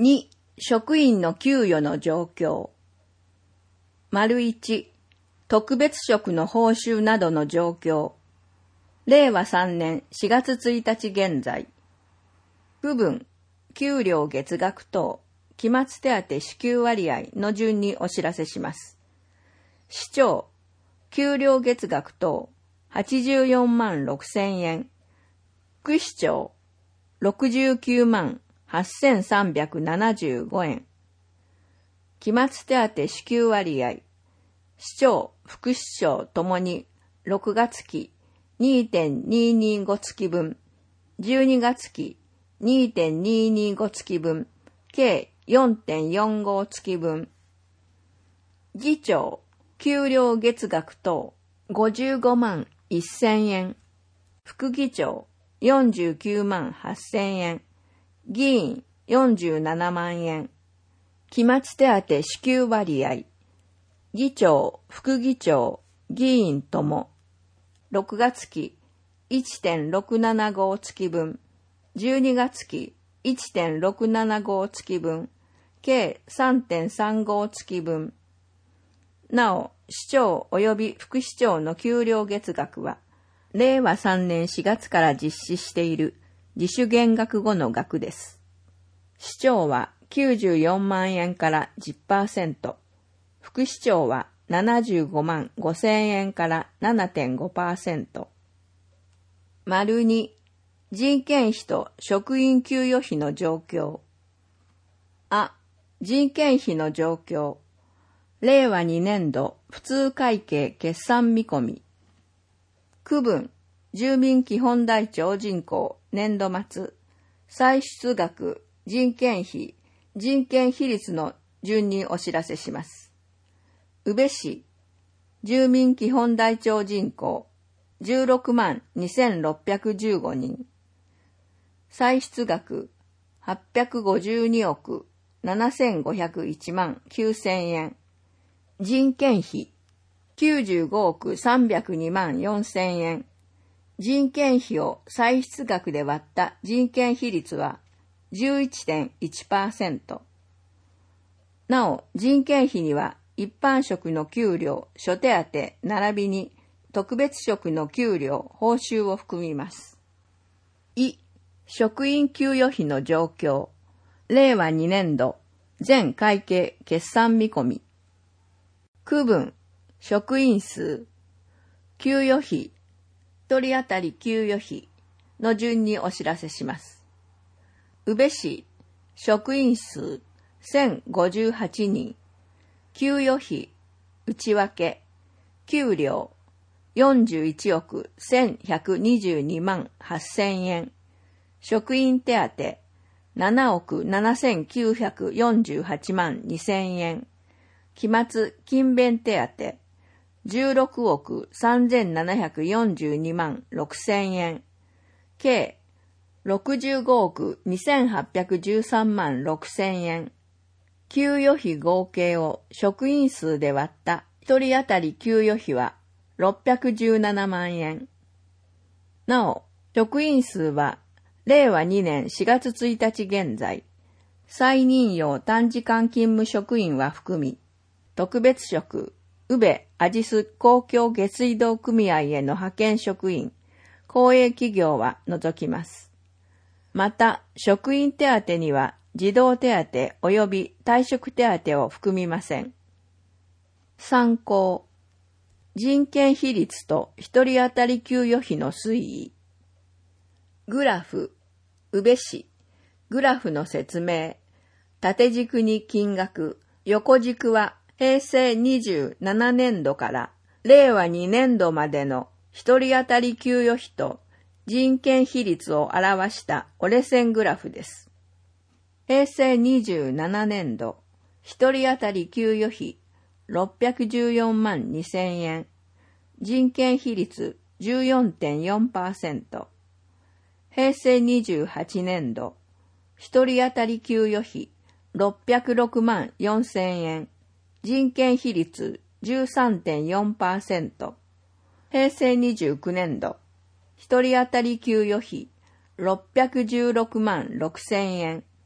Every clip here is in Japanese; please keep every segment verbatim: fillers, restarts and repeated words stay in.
に、職員の給与の状況。丸いち、特別職の報酬などの状況。れいわさんねんしがつついたち現在。区分、給料月額等、期末手当支給割合の順にお知らせします。市長、給料月額等、はちじゅうよんまんろくせんえん。副市長、ろくじゅうきゅうまんはっせんさんびゃくななじゅうごえん。期末手当支給割合、市長、副市長ともにろくがつ期 にてんににご 月分、じゅうにがつ期 にてんににご 月分、計 よんてんよんご 月分。議長、給料月額等ごじゅうごまんせんえん。副議長、よんじゅうきゅうまんはっせんえん。議員、よんじゅうななまんえん。期末手当支給割合、議長、副議長、議員とも、ろくがつ期 いってんろくななご 月分、じゅうにがつ期 いってんろくななご 月分、計 さんてんさんご 月分。なお、市長及び副市長の給料月額は、れいわさんねんしがつから実施している自主減額後の額です。市長はきゅうじゅうよんまんえんから じゅっパーセント、副市長はななじゅうごまんごせんえんから ななてんごパーセント。丸に、人件費と職員給与費の状況。あ、人件費の状況。れいわにねんど普通会計決算見込み。区分、住民基本台帳人口年度末、歳出額、人件費、人件比率の順にお知らせします。宇部市、住民基本台帳人口じゅうろくまんにせんろっぴゃくじゅうごにん。歳出額はっぴゃくごじゅうにおくななせんごひゃくいちまんきゅうせんえん。人件費きゅうじゅうごおくさんびゃくにまんよんせんえん。人件費を歳出額で割った人件比率は じゅういってんいちパーセント。なお、人件費には一般職の給料、諸手当並びに特別職の給料、報酬を含みます。い、職員給与費の状況。れいわにねんど全会計決算見込み。区分、職員数、給与費、一人当たり給与費の順にお知らせします。宇部市、職員数せんごじゅうはちにん、給与費、内訳、給料、よんじゅういちおくせんひゃくにじゅうにまんはっせんえん、職員手当、ななおくななせんきゅうひゃくよんじゅうはちまんにせんえん、期末勤勉手当、じゅうろくおくさんぜんななひゃくよんじゅうにまんろくせんえん、計ろくじゅうごおくにせんはっぴゃくじゅうさんまんろくせんえん、給与費合計を職員数で割った一人当たり給与費はろっぴゃくじゅうななまんえん。なお、職員数はれいわにねんしがつついたち現在、再任用短時間勤務職員は含み、特別職、宇部アジス公共下水道組合への派遣職員、公営企業は除きます。また、職員手当には児童手当及び退職手当を含みません。参考。人件比率と一人当たり給与費の推移。グラフ、宇部市、グラフの説明。縦軸に金額、横軸はへいせいにじゅうななねんどかられいわにねんどまでの一人当たり給与費と人件比率を表した折れ線グラフです。へいせいにじゅうななねんど、一人当たり給与費ろっぴゃくじゅうよんまんにせんえん、人件比率 じゅうよんてんよんパーセント。へいせいにじゅうはちねんど、一人当たり給与費ろっぴゃくろくまんよんせんえん、人件比率 じゅうさんてんよんパーセント。へいせいにじゅうきゅうねんど、一人当たり給与費ろっぴゃくじゅうろくまんろくせんえん、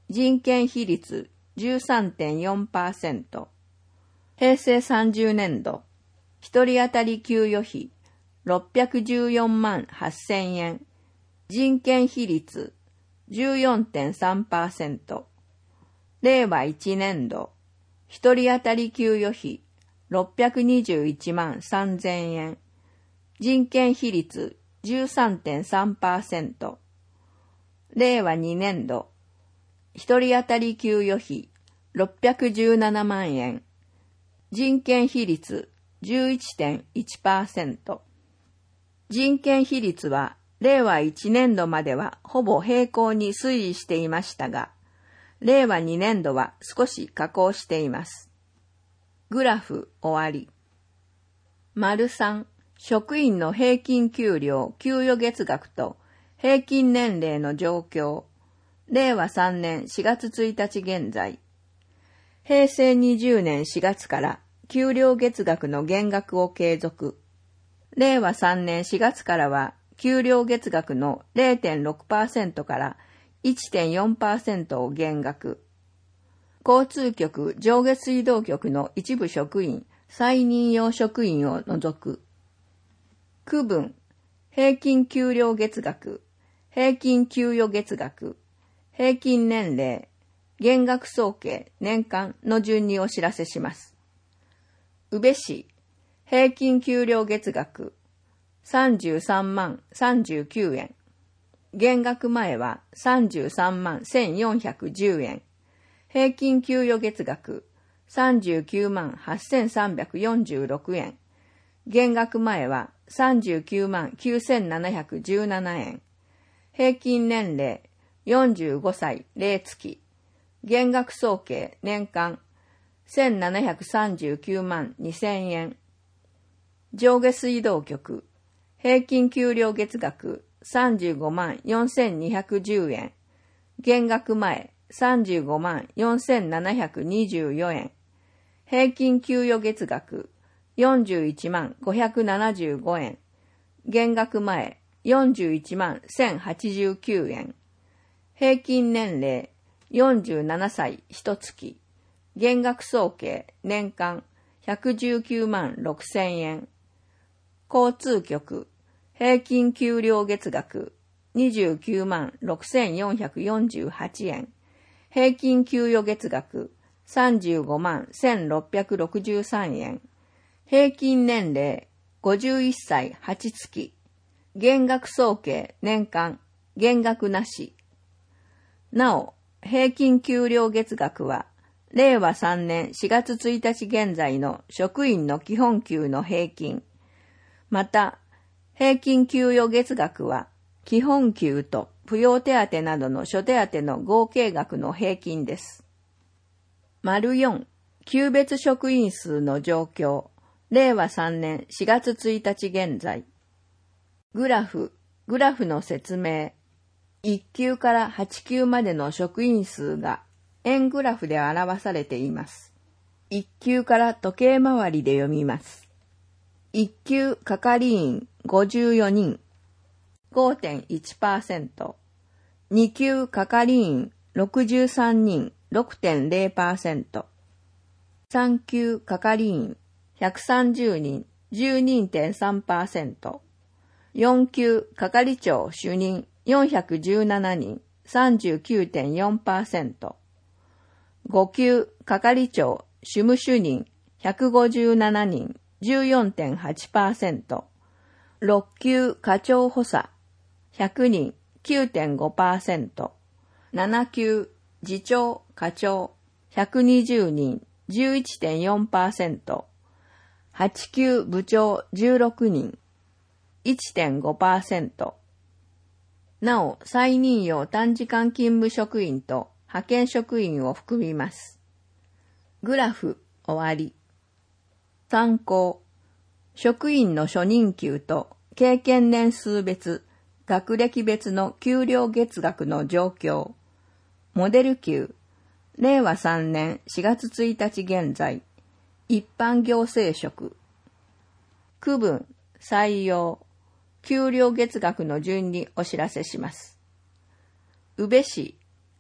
人件比率 じゅうさんてんよんパーセント。平成さんじゅうねんど、一人当たり給与費ろっぴゃくじゅうよんまんはっせんえん。人件比率 じゅうよんてんさんパーセント。れいわいちねんど、一人当たり給与費ろっぴゃくにじゅういちまんさんぜんえん。人件比率 じゅうさんてんさんパーセント。れいわにねんど、一人当たり給与費ろっぴゃくじゅうななまんえん。人件比率 じゅういちてんいちパーセント。人件比率はれいわいちねんどまではほぼ平行に推移していましたが、れいわにねんどは少し下降しています。グラフ終わり。丸さん、職員の平均給料給与月額と平均年齢の状況。れいわさんねんしがつついたち現在。へいせいにじゅうねんしがつから給料月額の減額を継続。れいわさんねんしがつからは給料月額の れいてんろくパーセント から いってんよんパーセント を減額。交通局上下水道局の一部職員、再任用職員を除く。区分、平均給料月額、平均給与月額、平均年齢、減額総計、年間の順にお知らせします。宇部市、平均給料月額、さんじゅうさんまんさんじゅうきゅうえん。減額前はさんじゅうさんまんせんよんひゃくじゅうえん。平均給与月額、さんじゅうきゅうまんはっせんさんびゃくよんじゅうろくえん。減額前はさんじゅうきゅうまんきゅうせんななひゃくじゅうななえん。平均年齢よんじゅうごさい零月。減額総計年間せんななひゃくさんじゅうきゅうまんにせんえん。上下水道局平均給料月額さんじゅうごまんよんせんにひゃくじゅうえん。減額前さんじゅうごまんよんせんななひゃくにじゅうよえん。平均給与月額よんじゅういちまんごひゃくななじゅうごえん。減額前よんじゅういちまんせんはちじゅうきゅうえん。平均年齢よんじゅうななさい一月。減額総計年間ひゃくじゅうきゅうまんろくせんえん。交通局平均給料月額にじゅうきゅうまんろくせんよんひゃくよんじゅうはちえん。平均給与月額さんじゅうごまんせんろっぴゃくろくじゅうさんえん。平均年齢ごじゅういっさいはちつき。減額総計年間減額なし。なお、平均給料月額はれいわさんねんしがつついたち現在の職員の基本給の平均。また、平均給与月額は基本給と扶養手当などの諸手当の合計額の平均です。丸よん、級別職員数の状況。れいわさんねんしがつついたち現在。グラフ、グラフの説明。いっきゅうからはちきゅうまでの職員数が円グラフで表されています。いっきゅうから時計回りで読みます。いっきゅう係員ごじゅうよにん、ごてんいちパーセント。にきゅう係員ろくじゅうさんにん、ろくてんれいパーセント。さんきゅう係員ひゃくさんじゅうにん、じゅうにてんさんパーセント。よんきゅう係長主任よんひゃくじゅうななにん、さんじゅうきゅうてんよんパーセント。ごきゅう係長主務主任ひゃくごじゅうななにん、じゅうよんてんはちパーセント。ろっきゅう課長補佐ひゃくにん、きゅうてんごパーセント。ななきゅう次長課長ひゃくにじゅうにん、じゅういちてんよんパーセント。はちきゅう部長じゅうろくにん、いちてんごパーセント。なお、再任用短時間勤務職員と派遣職員を含みます。グラフ終わり。参考。職員の初任給と経験年数別、学歴別の給料月額の状況。モデル給。れいわさんねんしがつついたち現在。一般行政職。区分、採用。給料月額の順にお知らせします。宇部市、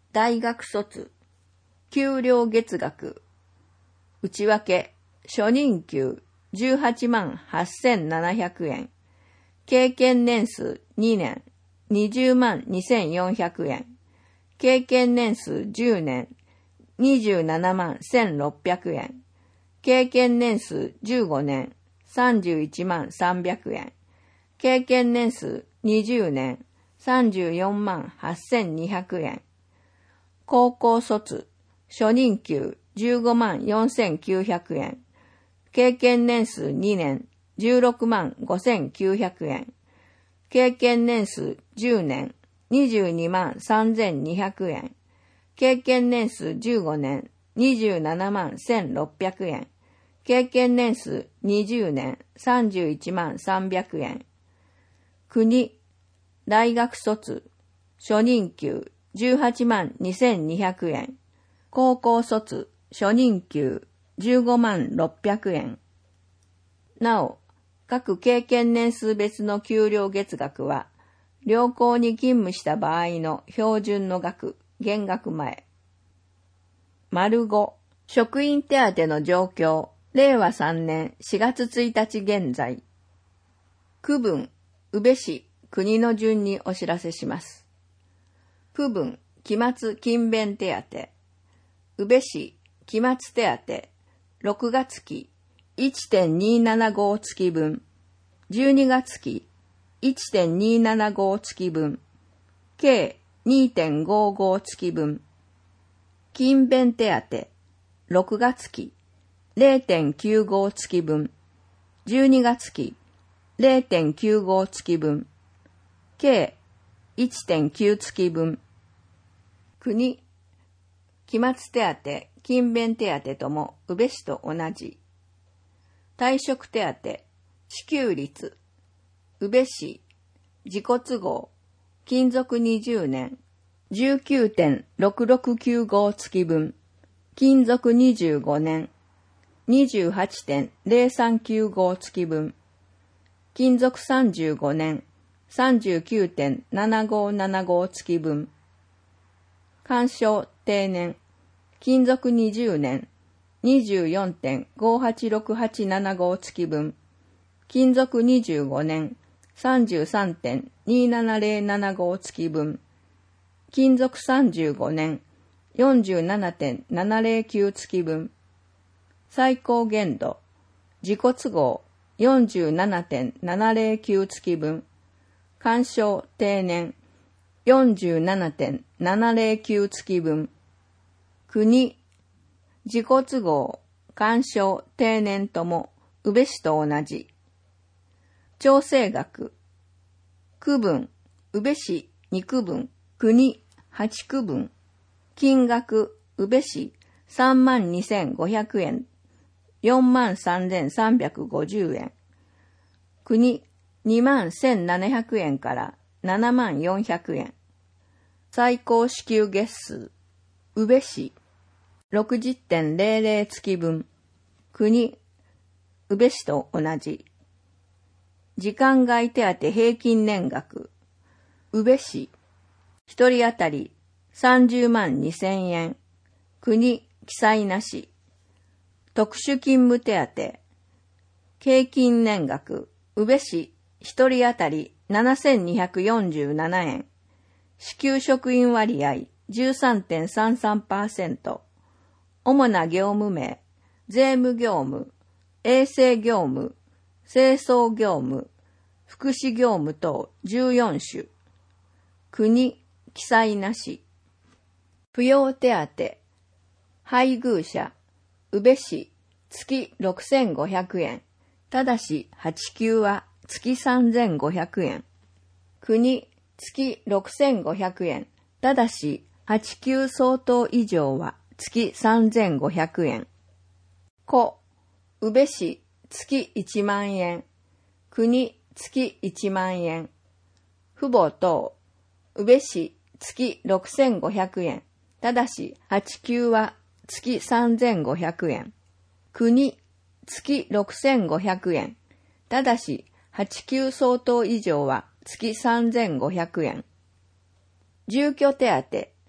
大学卒、給料月額、内訳、初任給じゅうはちまんはっせんななひゃくえん、経験年数にねん、にじゅうまんにせんよんひゃくえん、経験年数じゅうねん、にじゅうななまんせんろっぴゃくえん、経験年数じゅうごねん、さんじゅういちまんさんびゃくえん、経験年数にじゅうねん、さんじゅうよんまんはっせんにひゃくえん、高校卒、初任給じゅうごまんよんせんきゅうひゃくえん、経験年数にねん、じゅうろくまんごせんきゅうひゃくえん、経験年数じゅうねん、にじゅうにまんさんぜんにひゃくえん、経験年数じゅうごねん、にじゅうななまんせんろっぴゃくえん、経験年数にじゅうねん、さんじゅういちまんさんびゃくえん、国、大学卒、初任給じゅうはちまんにせんにひゃくえん、高校卒、初任給じゅうごまんろっぴゃくえん。なお、各経験年数別の給料月額は、両校に勤務した場合の標準の額、減額前。丸ご、職員手当の状況、れいわさんねんしがつついたち現在。区分、宇部市、国の順にお知らせします。区分、期末勤勉手当。宇部市、期末手当、ろくがつ期、いってんにーななご 月分、じゅうにがつ期、いってんにーななご 月分、計 にてんごご 月分、勤勉手当、ろくがつ期、れいてんきゅうご 月分、じゅうにがつ期、れいてんきゅうご 月分、計 いってんきゅう 月分、国、期末手当、勤勉手当とも宇部市と同じ。退職手当、支給率、宇部市、自己都合、勤続にじゅうねん、じゅうきゅうてんろくろくきゅうご 月分、勤続にじゅうごねん、にじゅうはちてんぜろさんきゅうご 月分、勤続さんじゅうごねん、さんじゅうきゅうてんななごななご 月分、鑑賞定年、勤続にじゅうねん、にじゅうよんてんごはちろくはちななご 月分、勤続にじゅうごねん、さんじゅうさんてんにーななぜろななご 月分、勤続さんじゅうごねん、よんじゅうななてんななぜろきゅう 月分、最高限度、自己都合 よんじゅうななてんななぜろきゅう 月分、鑑賞定年 よんじゅうななてんななぜろきゅう 月分、国、自己都合、鑑賞、定年とも、宇部市と同じ。調整額、区分、宇部市にくぶん、国はちくぶん、金額、宇部市さんまんにせんごひゃくえん、よんまんさんぜんさんびゃくごじゅうえん、国にまんせんななひゃくえんからななまんよんひゃくえん、最高支給月数、宇部市 ろくじゅってんぜろぜろ 月分、国、宇部市と同じ。時間外手当平均年額、宇部市、一人当たりさんじゅうまんにせんえん、国、記載なし。特殊勤務手当、平均年額、宇部市、一人当たりななせんにひゃくよんじゅうななえん、支給職員割合 じゅうさんてんさんさんパーセント、主な業務名、税務業務、衛生業務、清掃業務、福祉業務等じゅうよんしゅ。国、記載なし。扶養手当、配偶者、宇部市、月ろくせんごひゃくえん、ただしはちきゅうは月さんぜんごひゃくえん。国、月ろくせんごひゃくえん、ただしはちきゅう相当以上は月さんぜんごひゃくえん。子、宇部市、月いちまんえん、国、月いちまんえん。父母等、宇部市、月ろくせんごひゃくえん、ただしはちきゅうは月さんぜんごひゃくえん。国、月ろくせんごひゃくえん、ただしはちきゅう相当以上は月さんぜんごひゃくえん。住居手当、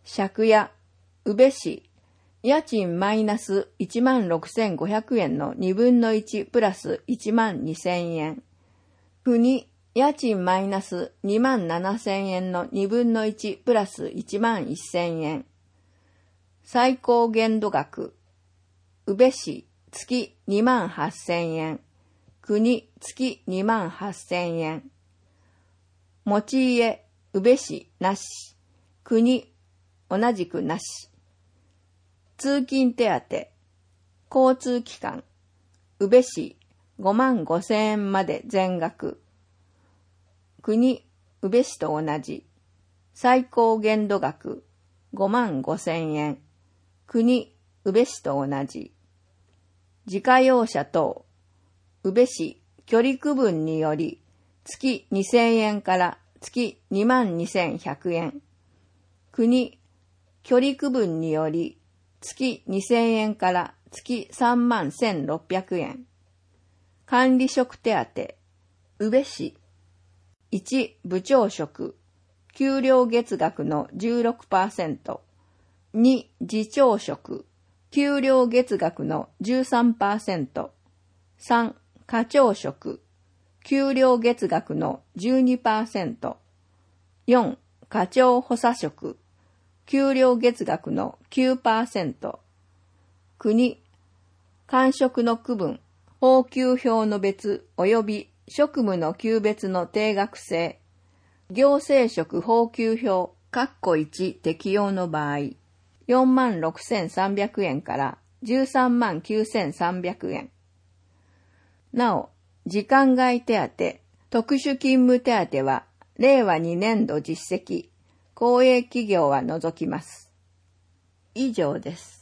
借家、宇部市、家賃マイナスいちまんろくせんごひゃくえんのにぶんのいちプラスいちまんにせんえん。国、家賃マイナスにまんななせんえんのにぶんのいちプラスいちまんせんえん。最高限度額、宇部市、月にまんはっせんえん。国、月にまんはっせんえん。持ち家、宇部市、なし。国、同じくなし。通勤手当、交通機関、宇部市、ごまんごせんえんまで全額。国、宇部市と同じ。最高限度額、ごまんごせんえん。国、宇部市と同じ。自家用車等、宇部市、距離区分により、月にせんえんから月にまんにせんひゃくえん。国、距離区分により、月にせんえんから月さんまんせんろっぴゃくえん。管理職手当、宇部市。いち、部長職、給料月額の じゅうろくパーセント。に、次長職、給料月額の じゅうさんパーセント。さん、課長職、給料月額の じゅうにパーセント。よん、課長補佐職、給料月額の きゅうパーセント。国、官職の区分、俸給表の別及び職務の級別の定額制、行政職俸給表、括弧いち適用の場合、よんまんろくせんさんびゃくえんからじゅうさんまんきゅうせんさんびゃくえん。なお、時間外手当、特殊勤務手当は、れいわにねんど実績、公営企業は除きます。以上です。